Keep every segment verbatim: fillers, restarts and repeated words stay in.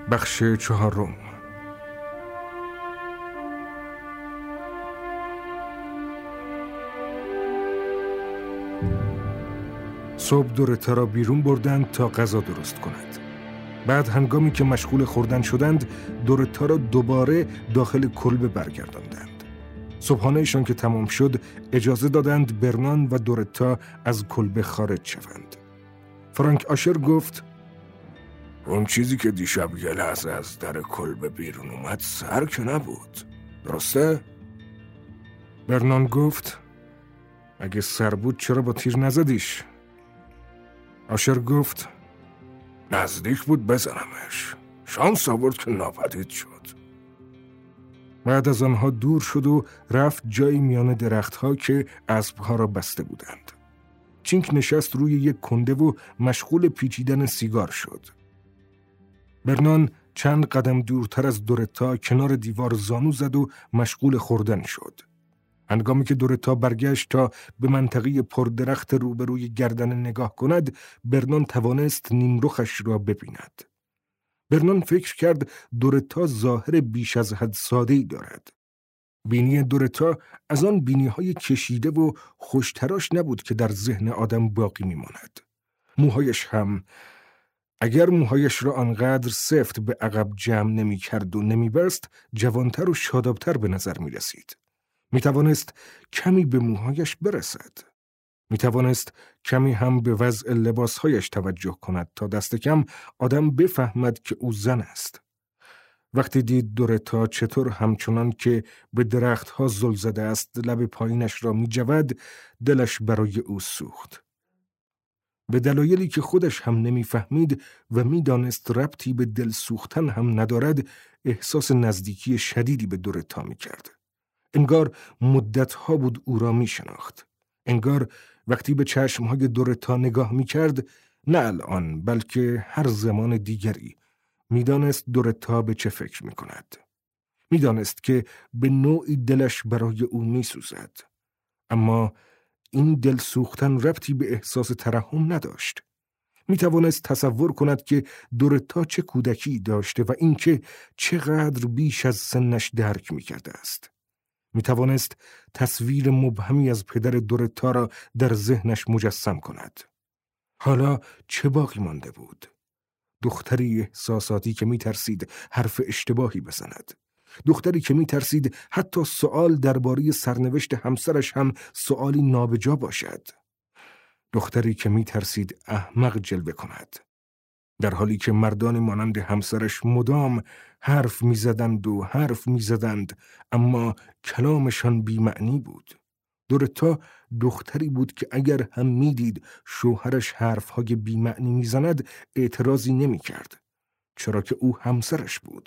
بخش چهارم. صبح دورتا را بیرون بردند تا غذا درست کند. بعد هنگامی که مشغول خوردن شدند، دورتا را دوباره داخل کلبه برگرداندند. صبحانه‌شان که تمام شد، اجازه دادند برنان و دورتا از کلبه خارج شوند. فرانک آشر گفت: اون چیزی که دیشب یه لحظه از در کلبه بیرون اومد سر که نبود، درسته؟ برنان گفت: اگه سر بود چرا با تیر نزدیش؟ آشر گفت: نزدیک بود بزنمش، شانس آورد که ناپدید شد. بعد از آنها دور شد و رفت جایی میان درختها که اسبها را بسته بودند. چینک نشست روی یک کنده و مشغول پیچیدن سیگار شد. برنان چند قدم دورتر از دورتا کنار دیوار زانو زد و مشغول خوردن شد. هنگامی که دورتا برگشت تا به منطقه پردرخت روبروی گردن نگاه کند، برنان توانست نیمرخش را ببیند. برنان فکر کرد دورتا ظاهر بیش از حد ساده‌ای دارد. بینی دورتا از آن بینی‌های کشیده و خوشتراش نبود که در ذهن آدم باقی می‌ماند. موهایش هم، اگر موهایش را آنقدر سفت به عقب جمع نمی‌کرد و نمی‌بست، جوانتر و شادابتر به نظر می‌رسید. می‌توانست کمی به موهایش برسد. می‌توانست کمی هم به وضع لباسهایش توجه کند تا دست کم آدم بفهمد که او زن است. وقتی دید دورتا چطور همچنان که به درختها زل زده است لب پایینش را می‌جود، دلش برای او سوخت. به دلایلی که خودش هم نمی‌فهمید و می‌دانست ربطی به دل سوختن هم ندارد، احساس نزدیکی شدیدی به دورتا می‌کرد. انگار مدت‌ها بود او را می‌شناخت. انگار وقتی به چشم‌های دورتا نگاه می‌کرد، نه الان بلکه هر زمان دیگری، می‌دانست دورتا به چه فکر می‌کند. می‌دانست که به نوعی دلش برای او می‌سوزد. اما این دل سوختن ربطی به احساس ترحم نداشت. می‌توانست تصور کند که دورتا چه کودکی داشته و اینکه چقدر بیش از سنش درک می‌کرده است. می‌توانست تصویر مبهمی از پدر دورتا را در ذهنش مجسم کند. حالا چه باقی مانده بود؟ دختری احساساتی که می‌ترسید حرف اشتباهی بزند. دختری که می‌ترسید حتی سؤال درباره سرنوشت همسرش هم سؤالی نابجا باشد. دختری که می‌ترسید احمق جلوه کند. در حالی که مردان مانند همسرش مدام حرف می‌زدند و حرف می‌زدند، اما کلامشان بی‌معنی بود. دورتا دختری بود که اگر هم می‌دید شوهرش حرف‌های بی‌معنی می‌زند، اعتراضی نمی‌کرد، چرا که او همسرش بود.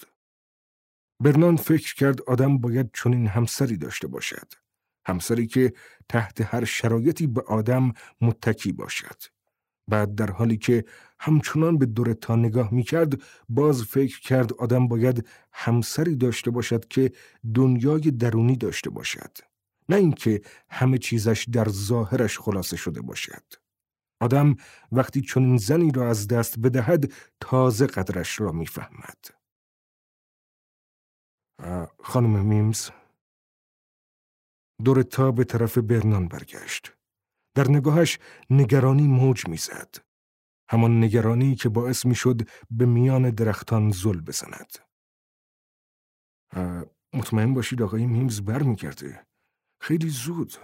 برنان فکر کرد آدم باید چنین همسری داشته باشد. همسری که تحت هر شرایطی به آدم متکی باشد. بعد در حالی که همچنان به دورتا نگاه می‌کرد، باز فکر کرد آدم باید همسری داشته باشد که دنیای درونی داشته باشد. نه اینکه همه چیزش در ظاهرش خلاصه شده باشد. آدم وقتی چنین زنی را از دست بدهد، تازه قدرش را می‌فهمد. خانم میمز. دورتا به طرف برنان برگشت. در نگاهش نگرانی موج می‌زد. همان نگرانی که باعث می‌شد به میان درختان زل بزند. مطمئن باشید آقای میمز برمیگرده. خیلی زود.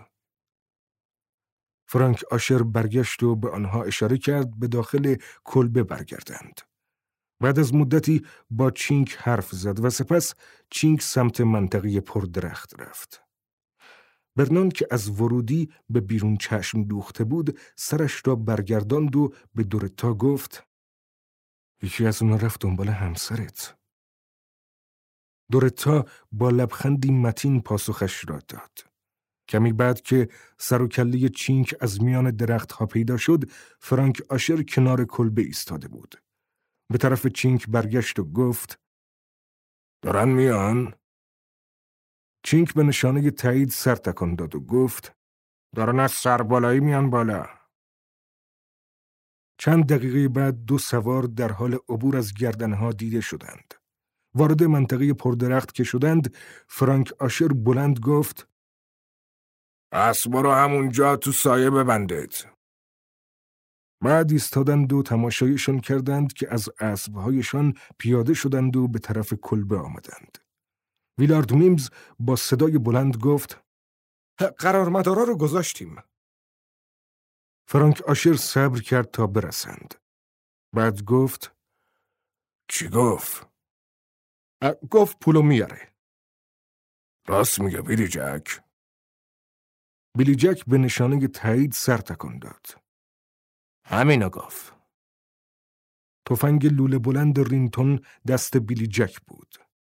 فرانک آشر برگشت و به آنها اشاره کرد به داخل کلبه برگردند. بعد از مدتی با چینک حرف زد و سپس چینک سمت منطقه پردرخت رفت. برنان که از ورودی به بیرون چشم دوخته بود، سرش را برگرداند و به دورتا گفت: یکی از اونا رفت دنبال همسرت. دورتا با لبخندی متین پاسخش را داد. کمی بعد که سر و کله چینک از میان درختها پیدا شد، فرانک آشر کنار کلبه ایستاده بود. به طرف چینک برگشت و گفت: دارن میان؟ چینک به نشانه تایید سر تکان داد و گفت: دارن از سر بالایی میان بالا. چند دقیقه بعد دو سوار در حال عبور از گردنها دیده شدند. وارد منطقه پردرخت که شدند، فرانک آشر بلند گفت: اسبا رو همونجا تو سایه ببندید. بعد ایستادند و تماشایشان کردند که از اسبهایشان پیاده شدند و به طرف کلبه آمدند. ویلارد میمز با صدای بلند گفت: قرارمدارا رو گذاشتیم. فرانک آشر صبر کرد تا برسند. بعد گفت: چی گفت؟ گفت پولو میاره. راست میگه بیلی جک؟ بیلی جک به نشانه تایید سر تکان داد. همینو گفت. تفنگ لوله بلند رینتون دست بیلی جک بود.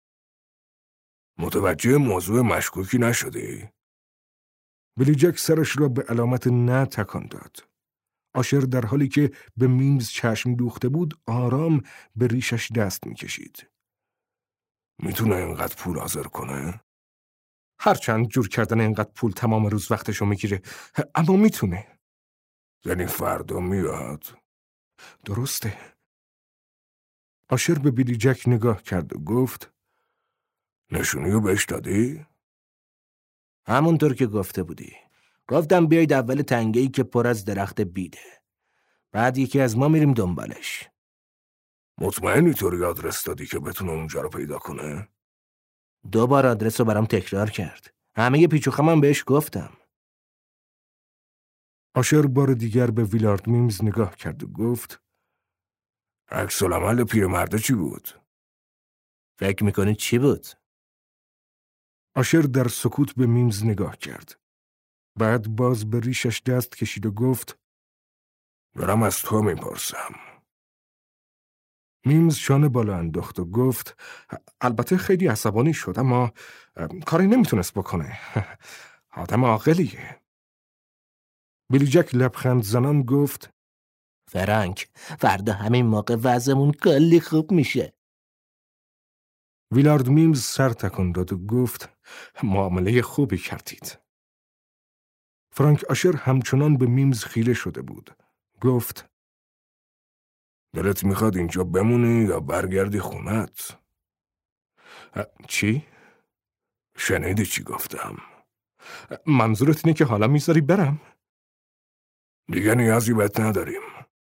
متوجه موضوع مشکوکی نشدی؟ بیلی جک سرش را به علامت نه تکان داد. آشر در حالی که به میمز چشم دوخته بود آرام به ریشش دست میکشید. میتونه اینقدر پول حاضر کنه؟ هرچند جور کردن اینقدر پول تمام روز وقتشو میگیره، اما میتونه. یعنی فردا میاد؟ درسته. آشر به بیلی جک نگاه کرد و گفت: نشونیو بهش دادی؟ همونطور که گفته بودی. گفتم بیاید اول تنگه‌ای که پر از درخت بیده. بعد یکی از ما میریم دنبالش. مطمئنی طوری آدرس دادی که بتونه اونجا رو پیدا کنه؟ دو بار آدرس رو برام تکرار کرد. همه پیچ و خمم بهش گفتم. آشر بار دیگر به ویلارد میمز نگاه کرد و گفت: عکس العمل پیرمرده چی بود؟ فکر میکنی چی بود؟ آشر در سکوت به میمز نگاه کرد. بعد باز به ریشش دست کشید و گفت: برم از تو میپرسم. میمز شانه بالا انداخت و گفت: البته خیلی عصبانی شد، اما کاری نمیتونست بکنه. آدم عاقلیه. بیلی جک لبخند زنان گفت: فرانک، فردا همین موقع وضعمون کلی خوب میشه. ویلارد میمز سر تکان داد و گفت: معامله خوبی کردید. فرانک آشر همچنان به میمز خیره شده بود. گفت: دلت میخواد اینجا بمونی یا برگردی خونت؟ چی؟ شنیدی چی گفتم؟ منظورت اینه که حالا میذاری برم؟ دیگه نیازی بهت نداریم.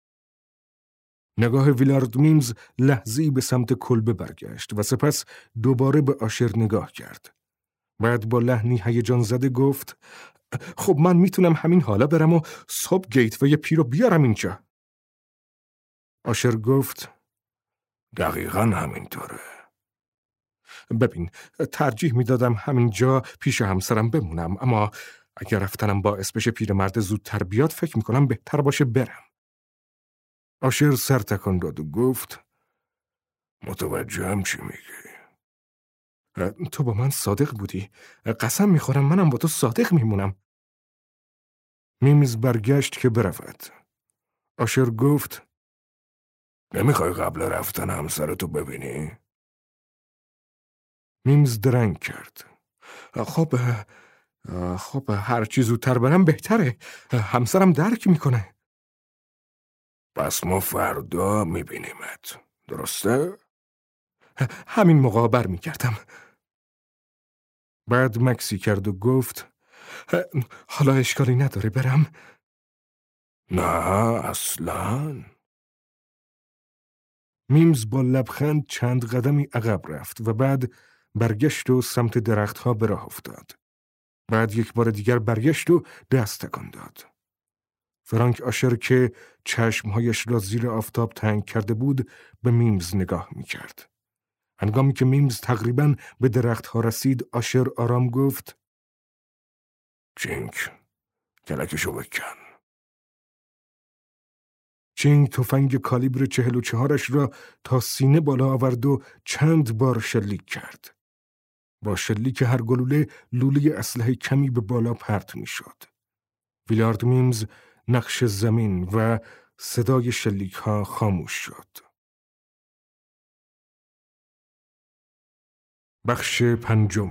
نگاه ویلارد میمز لحظه‌ای به سمت کلبه برگشت و سپس دوباره به آشر نگاه کرد. بعد با لحنی هیجان زده گفت: خب من میتونم همین حالا برم و صبح گیتوی پی رو بیارم اینجا. آشر گفت: دقیقاً همینطوره. ببین، ترجیح میدادم همینجا پیش همسرم بمونم، اما اگر رفتنم باعث بشه پیرمرد زودتر بیاد فکر میکنم بهتر باشه برم. آشر سر تکان داد و گفت: متوجهم چی میگی. تو با من صادق بودی. قسم میخورم منم با تو صادق میمونم. میمز برگشت که برود. آشر گفت: نمیخوای قبل رفتن همسرتو ببینی؟ میمز درنگ کرد. خب خب هر چی زودتر برم بهتره. همسرم درک میکنه. پس ما فردا میبینیمت. درسته؟ همین موقع بر میگردم. بعد مکسی کرد و گفت: حالا اشکالی نداره برم؟ نه اصلاً. میمز با لبخند چند قدمی عقب رفت و بعد برگشت و سمت درختها به راه افتاد. بعد یک بار دیگر برگشت و دست تکان داد. فرانک آشر که چشمهایش را زیر آفتاب تنگ کرده بود به میمز نگاه میکرد. هنگامی که میمز تقریباً به درختها رسید آشر آرام گفت: چینک، کلکشو بکن. چینگ تفنگ کالیبر چهل و چهارش را تا سینه بالا آورد و چند بار شلیک کرد. با شلیک هر گلوله لوله اسلحه کمی به بالا پرت می شد. ویلارد میمز نقش زمین و صدای شلیک ها خاموش شد. بخش پنجم.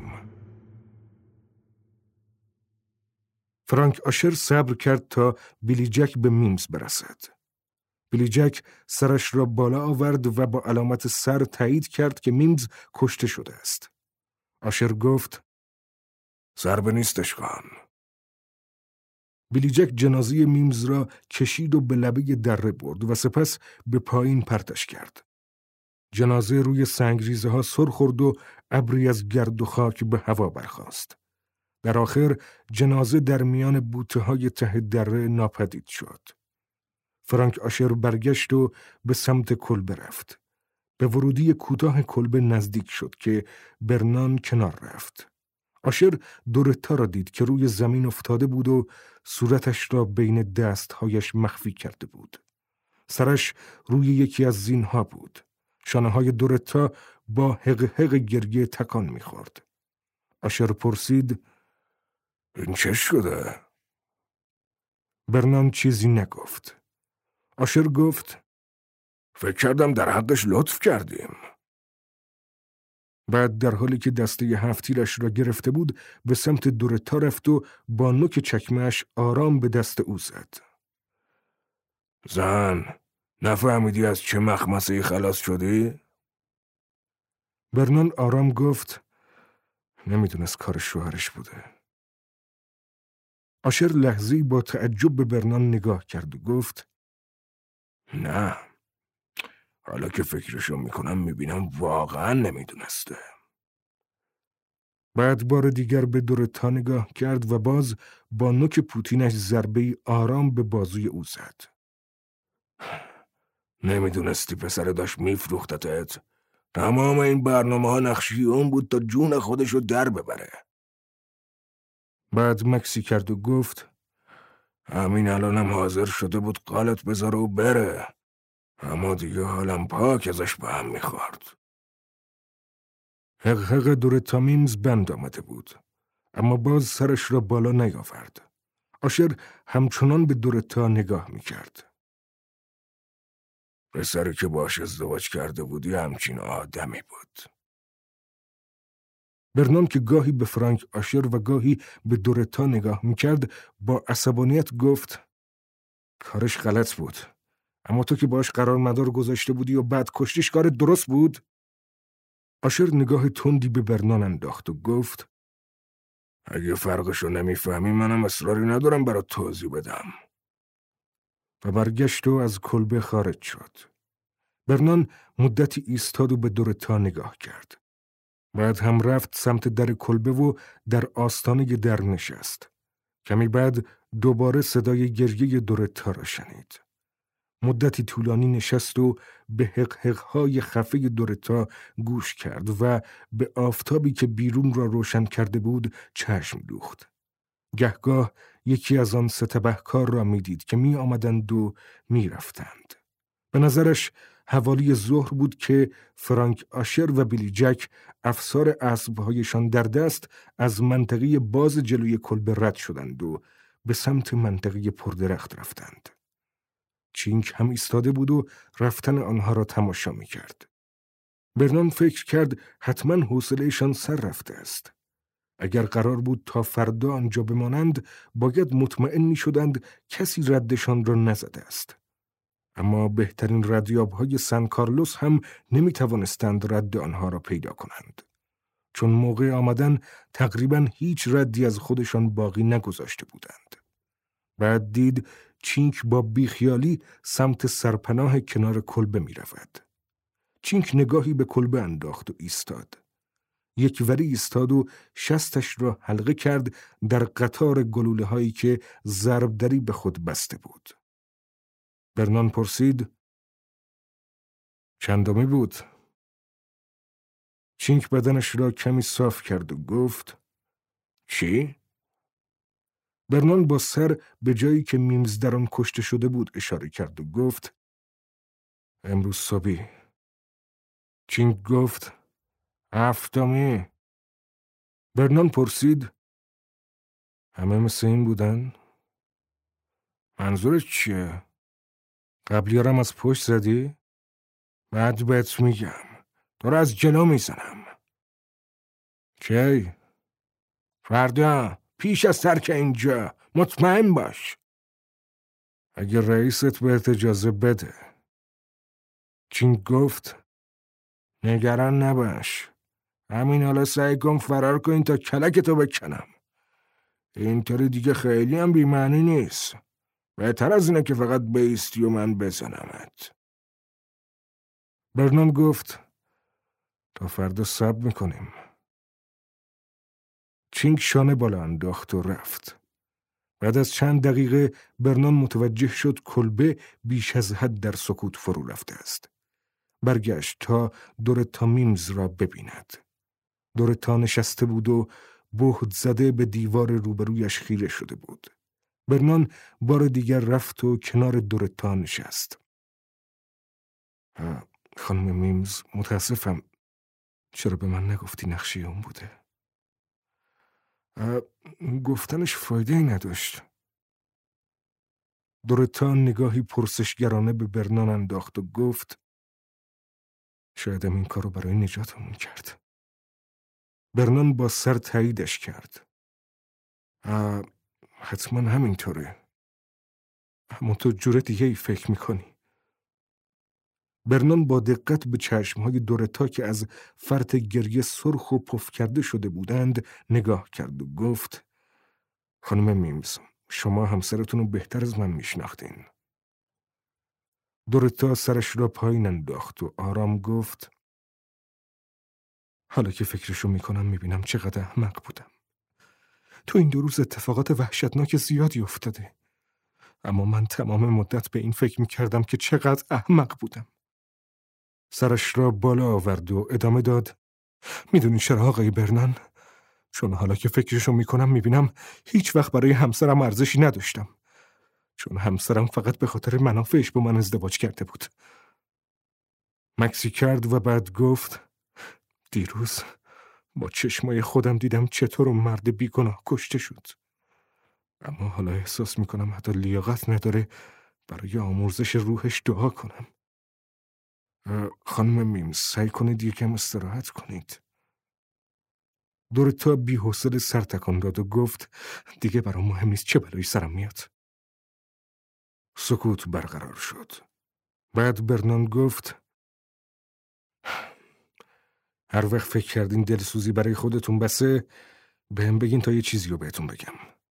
فرانک آشر صبر کرد تا بیلی جک به میمز برسد. بیلی جک سرش را بالا آورد و با علامت سر تایید کرد که میمز کشته شده است. آشر گفت ضربه نیستش خان. بیلی جک جنازه میمز را کشید و به لبه دره برد و سپس به پایین پرتش کرد. جنازه روی سنگریزه ها سر خورد و ابری از گرد و خاک به هوا برخاست. در آخر جنازه در میان بوته های ته دره ناپدید شد. فرانک آشر برگشت و به سمت کلبه رفت. به ورودی کوتاه کلبه نزدیک شد که برنان کنار رفت. آشر دورتا را دید که روی زمین افتاده بود و صورتش را بین دستهایش مخفی کرده بود. سرش روی یکی از زینها بود. شانه های دورتا با حق حق گریه تکان می‌خورد. آشر پرسید این چه شده؟ برنان چیزی نگفت. آشر گفت فکر کردم در حقش لطف کردیم. بعد در حالی که دسته هفتیرش را گرفته بود به سمت دورتا رفت و با نوک چکمه‌اش آرام به دست او زد. زن، نفهمیدی از چه مخمسه‌ای خلاص شدی؟ برنان آرام گفت نمیدونست کار شوهرش بوده. آشر لحظه‌ای با تعجب به برنان نگاه کرد و گفت نه، حالا که فکرشو میکنم میبینم واقعا نمیدونسته. بعد بار دیگر به دورتا نگاه کرد و باز با نوک پوتینش ضربه‌ای آرام به بازوی او زد. نمیدونستی پسر داشت میفروختتت؟ تمام این برنامه ها نقشی اون بود تا جون خودشو در ببره. بعد مکسی کرد و گفت همین الانم حاضر شده بود قالت بذاره و بره، اما دیگه حالم پاک ازش به هم میخورد. حق حق دورتا میمز بند آمده بود، اما باز سرش را بالا نیاورد. آشر همچنان به دورتا نگاه میکرد. پسری که باش ازدواج کرده بودی همچین آدمی بود. برنان که گاهی به فرانک آشر و گاهی به دورتا نگاه میکرد با عصبانیت گفت کارش غلط بود، اما تو که باش قرار مدار گذاشته بودی و بعد کشتیش کار درست بود؟ آشر نگاه تندی به برنان انداخت و گفت اگه فرقشو نمیفهمی منم اصراری ندارم برات توضیح بدم. و برگشت و از کلبه خارج شد. برنان مدتی ایستاد و به دورتا نگاه کرد. بعد هم رفت سمت در کلبه و در آستانه در نشست. کمی بعد دوباره صدای گریه دورتا را شنید. مدتی طولانی نشست و به حق حق‌های خفه دورتا گوش کرد و به آفتابی که بیرون را روشن کرده بود چشم دوخت. گهگاه یکی از آن ستبهکار را می دید که می آمدند و می رفتند. به نظرش حوالی ظهر بود که فرانک آشر و بیلی جک افسار اسب‌هایشان در دست از منطقه باز جلوی کلبه رد شدند و به سمت منطقه پردرخت رفتند. چینک هم ایستاده بود و رفتن آنها را تماشا می کرد. برنان فکر کرد حتما حوصله‌شان سر رفته است. اگر قرار بود تا فردا آنجا بمانند باید مطمئن می شدند کسی ردشان را نزده است. اما بهترین ردیاب‌های سن کارلوس هم نمی توانستند رد آنها را پیدا کنند. چون موقع آمدن تقریباً هیچ ردی از خودشان باقی نگذاشته بودند. بعد دید چینک با بیخیالی سمت سرپناه کنار کلبه می رود. چینک نگاهی به کلبه انداخت و ایستاد. یک وری ایستاد و شستش را حلقه کرد در قطار گلوله هایی که ضربدری به خود بسته بود. برنان پرسید چندمی بود؟ چینک بدنش را کمی صاف کرد و گفت چی؟ برنان با سر به جایی که میمز در آن کشته شده بود اشاره کرد و گفت امروز صبحی. چینک گفت هفتمی. برنان پرسید همه مثل این بودن؟ منظورت چیه؟ قبلیارم از پشت زدی؟ بعد بهت میگم. تو را از جلو میزنم. کی؟ فردا پیش از ترک اینجا، مطمئن باش. اگه رئیست بهت اجازه بده. چینگ گفت نگران نباش. همین حالا سعی کن فرار کن تا کلکتو بکنم. اینطوری دیگه خیلی هم بی‌معنی نیست. بهتر از اینه که فقط بیستی و من بزنمت. برنان گفت تا فردا صبر میکنیم. چینگ شانه بالا انداخت و رفت. بعد از چند دقیقه برنان متوجه شد کلبه بیش از حد در سکوت فرو رفته است. برگشت تا دورتا میمز را ببیند. دورتا نشسته بود و بهت زده به دیوار روبرویش خیره شده بود. برنان بار دیگر رفت و کنار دورتا نشست. خانم میمز، متاسفم. چرا به من نگفتی نقشه اون بوده؟ گفتنش فایده ای نداشت. دورتا نگاهی پرسشگرانه به برنان انداخت و گفت شاید این کارو برای نجاتمون کرد. برنان با سر تاییدش کرد. حتما همینطوره. اما تو جور دیگه ای فکر میکنی. برنان با دقت به چشمهای دورتا که از فرط گریه سرخ و پف کرده شده بودند نگاه کرد و گفت خانم میمز، شما همسرتون رو بهتر از من میشناختین. دورتا سرش را پایین انداخت و آرام گفت حالا که فکرشو میکنم میبینم چقدر احمق بودم. تو این دو روز اتفاقات وحشتناک زیادی افتاده. اما من تمام مدت به این فکر میکردم که چقدر احمق بودم. سرش را بالا آورد و ادامه داد میدونی چرا آقای برنان؟ چون حالا که فکرشو میکنم میبینم هیچ وقت برای همسرم ارزشی نداشتم. چون همسرم فقط به خاطر منافعش با من ازدواج کرده بود. مکسی کرد و بعد گفت دیروز با چشمای خودم دیدم چطور اون مرد بیگناه کشته شد. اما حالا احساس میکنم حتی لیاقت نداره برای آمرزش روحش دعا کنم. خانم میمز، سعی کنید یکم استراحت کنید. دورتا بی حوصله سر تکان داد و گفت دیگه برام مهم نیست چه بلایی سرم میاد. سکوت برقرار شد. بعد برنان گفت هر وقت فکر کردین دلسوزی برای خودتون بسه بهم بگین تا یه چیزی رو بهتون بگم.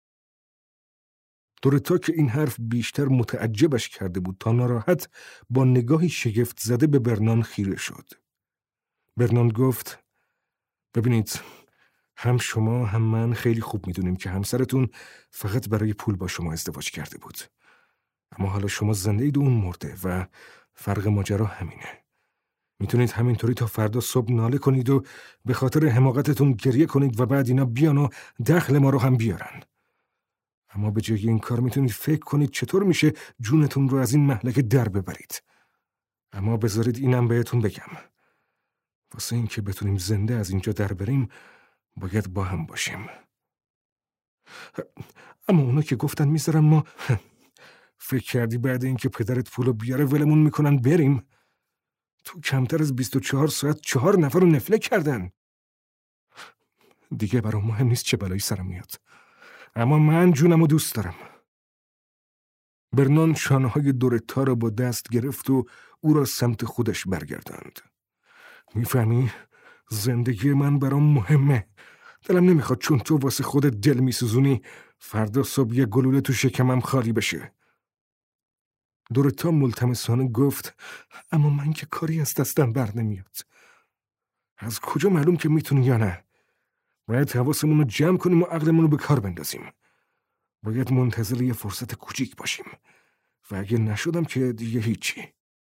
دورتا که این حرف بیشتر متعجبش کرده بود تا ناراحت با نگاهی شگفت زده به برنان خیره شد. برنان گفت ببینید هم شما هم من خیلی خوب میدونیم که همسرتون فقط برای پول با شما ازدواج کرده بود. اما حالا شما زنده اید و اون مرده و فرق ماجرا همینه. میتونید همینطوری تا فردا صبح ناله کنید و به خاطر حماقتتون گریه کنید و بعد اینا بیان و دخل ما رو هم بیارن. اما به جای این کار میتونید فکر کنید چطور میشه جونتون رو از این مهلکه در ببرید. اما بذارید اینم بهتون بگم. واسه این که بتونیم زنده از اینجا در بریم باید با هم باشیم. اما اونا که گفتن میذارن ما فکر کردی بعد اینکه پدرت پولو بیاره ولمون میکنن بریم؟ تو کمتر از بیست و چهار ساعت چهار نفر رو نفله کردن. دیگه برام مهم نیست چه بلایی سرم میاد. اما من جونمو دوست دارم. برنان شانه‌های دورتا را با دست گرفت و او را سمت خودش برگرداند. میفهمی؟ زندگی من برام مهمه. دلم نمیخواد چون تو واسه خودت دل میسوزونی فردا صبح یه گلوله تو شکمم خالی بشه. دورتا ملتمسانه گفت اما من که کاری از دستم بر نمیاد. از کجا معلوم که میتونی یا نه؟ باید حواسمون رو جمع کنیم و عقلمون رو به کار بندازیم. باید منتظر یه فرصت کوچیک باشیم و اگه نشدم که دیگه هیچی.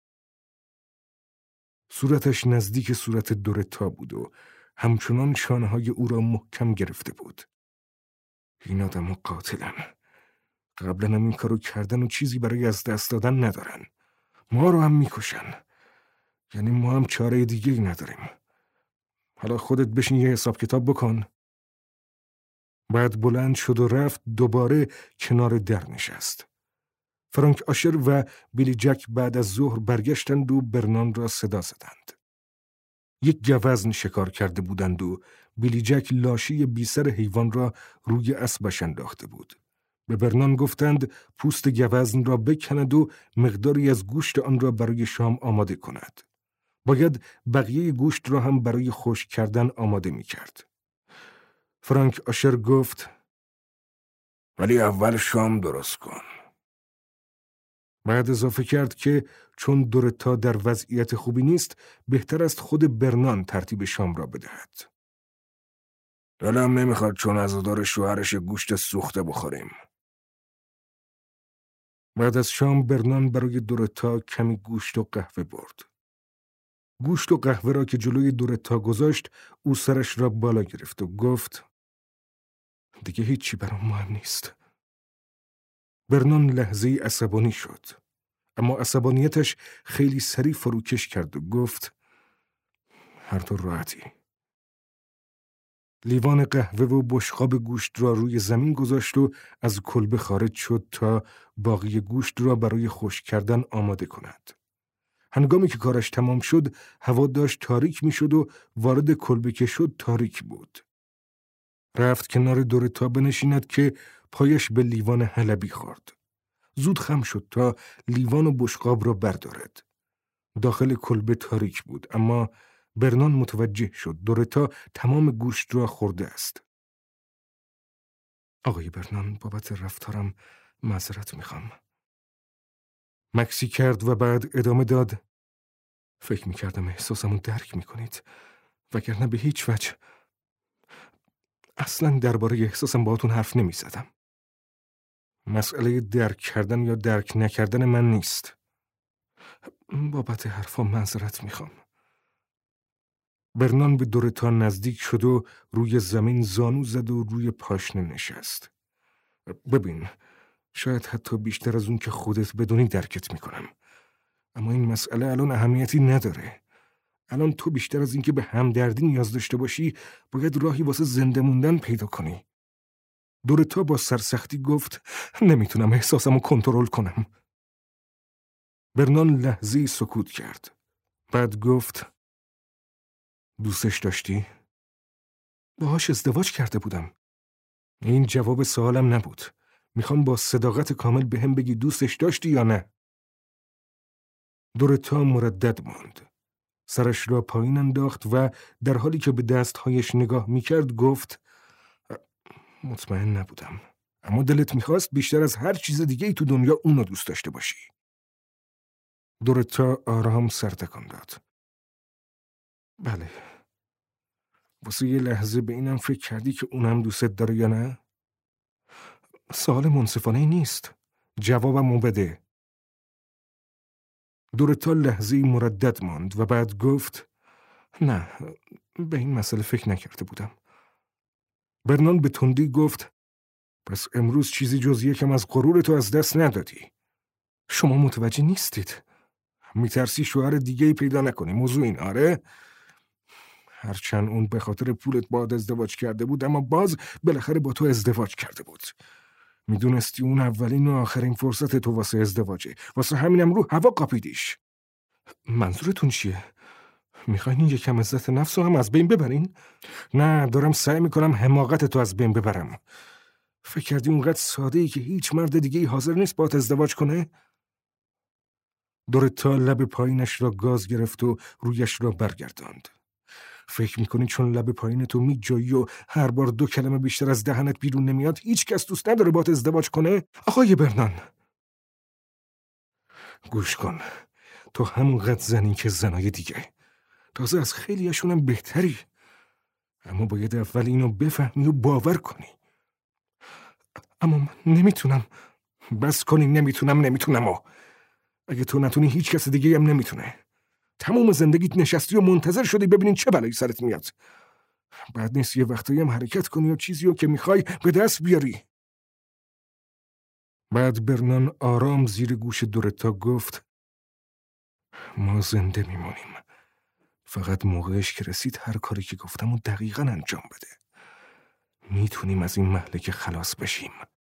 صورتش نزدیک صورت دورتا بود و همچنان شانه‌های او را محکم گرفته بود. این آدم قاتلن. قبلا هم این کارو کردن و چیزی برای از دست دادن ندارن. ما رو هم میکشن. یعنی ما هم چاره دیگه ای نداریم. حالا خودت بشین یه حساب کتاب بکن. بعد بلند شد و رفت دوباره کنار در نشست. فرانک آشر و بیلی جک بعد از ظهر برگشتند و برنان را صدا زدند. یک گوزن شکار کرده بودند و بیلی جک لاشی بی سر حیوان را روی اسبش انداخته بود. به برنان گفتند پوست گوزن را بکند و مقداری از گوشت آن را برای شام آماده کند. باید بقیه گوشت را هم برای خشک کردن آماده می کرد. فرانک آشر گفت ولی اول شام درست کن. بعد اضافه کرد که چون دورتا در وضعیت خوبی نیست بهتر است خود برنان ترتیب شام را بدهد. دلم نمیخواد چون عزادار شوهرش گوشت سوخته بخوریم. بعد از شام برنان برای دورتا کمی گوشت و قهوه برد. گوشت و قهوه را که جلوی دورتا گذاشت او سرش را بالا گرفت و گفت دیگه هیچی برام مهم نیست. برنان لحظه‌ای عصبانی شد، اما عصبانیتش خیلی سریع فروکش کرد و گفت هر طور راحتی. لیوان قهوه و بشقاب گوشت را روی زمین گذاشت و از کلبه خارج شد تا باقی گوشت را برای خشک کردن آماده کند. هنگامی که کارش تمام شد هوا داشت تاریک می شد و وارد کلبه که شد تاریک بود. رفت کنار دورتا بنشیند که پایش به لیوان حلبی خورد. زود خم شد تا لیوان و بشقاب را بردارد. داخل کلبه تاریک بود، اما برنان متوجه شد دورتا تمام گوشت را خورده است. آقای برنان، بابت رفتارم معذرت میخوام. مکسی کرد و بعد ادامه داد فکر میکردم احساسمو درک میکنید، وگرنه به هیچ وجه اصلا درباره احساسم باهاتون حرف نمیزدم. مسئله درک کردن یا درک نکردن من نیست. بابت حرفام معذرت میخوام. برنان به دورتا نزدیک شد و روی زمین زانو زد و روی پاشنه نشست. ببین، شاید حتی بیشتر از اون که خودت بدونی درکت میکنم، اما این مسئله الان اهمیتی نداره. الان تو بیشتر از این که به همدردی نیاز داشته باشی باید راهی واسه زنده موندن پیدا کنی. دورتا با سرسختی گفت نمیتونم احساسمو کنترل کنم. برنان لحظه‌ای سکوت کرد. بعد گفت دوستش داشتی؟ باهاش ازدواج کرده بودم. این جواب سوالم نبود. میخوام با صداقت کامل به هم بگی دوستش داشتی یا نه؟ دورتا مردد ماند. سرش را پایین انداخت و در حالی که به دستهایش نگاه میکرد گفت مطمئن نبودم، اما دلت میخواست بیشتر از هر چیز دیگه ای تو دنیا اونو دوست داشته باشی. دورتا آرام سر تکان داد. بله. واسه یه لحظه به اینم فکر کردی که اونم دوستت داره یا نه؟ سوال منصفانه نیست. جوابمو بده. دورتا لحظه‌ای مردد ماند و بعد گفت نه، به این مسئله فکر نکرده بودم. برنان به تندی گفت پس امروز چیزی جز یکم از غرورتو از دست ندادی. شما متوجه نیستید. میترسی شوهر دیگه‌ای پیدا نکنی. موضوع این آره؟ هرچند اون به خاطر پولت باهات ازدواج کرده بود، اما باز بالاخره با تو ازدواج کرده بود. میدونستی اون اولین و آخرین فرصت تو واسه ازدواجه. واسه همینم رو هوا قاپیدیش. منظورتون چیه؟ میخواین یکم عزت نفس رو هم از بین ببرین؟ نه، دارم سعی میکنم حماقت تو از بین ببرم. فکر کردی اونقدر ساده ای که هیچ مرد دیگه حاضر نیست باهات ازدواج کنه؟ دورتا لب پایینش را گاز گرفت و رویش را برگرداند. فکر میکنی چون لب پایین تو میجایی و هر بار دو کلمه بیشتر از دهنت بیرون نمیاد هیچ کس دوست نداره باهات ازدواج کنه؟ آقای برنان، گوش کن. تو همونقدر زنی که زنای دیگه. تازه از خیلیشونم بهتری. اما باید اول اینو بفهمی و باور کنی. اما من نمیتونم. بس کنی نمیتونم نمیتونم و اگه تو نتونی هیچ کس دیگه هم نمیتونه. تمام زندگیت نشستی و منتظر شدی ببینین چه بلایی سرت میاد. بعد نیست یه وقتایی هم حرکت کنی و چیزی رو که میخوای به دست بیاری. بعد برنان آرام زیر گوش دورتا گفت ما زنده میمونیم. فقط موقعش که رسید هر کاری که گفتم و دقیقاً انجام بده. میتونیم از این مهلک خلاص بشیم.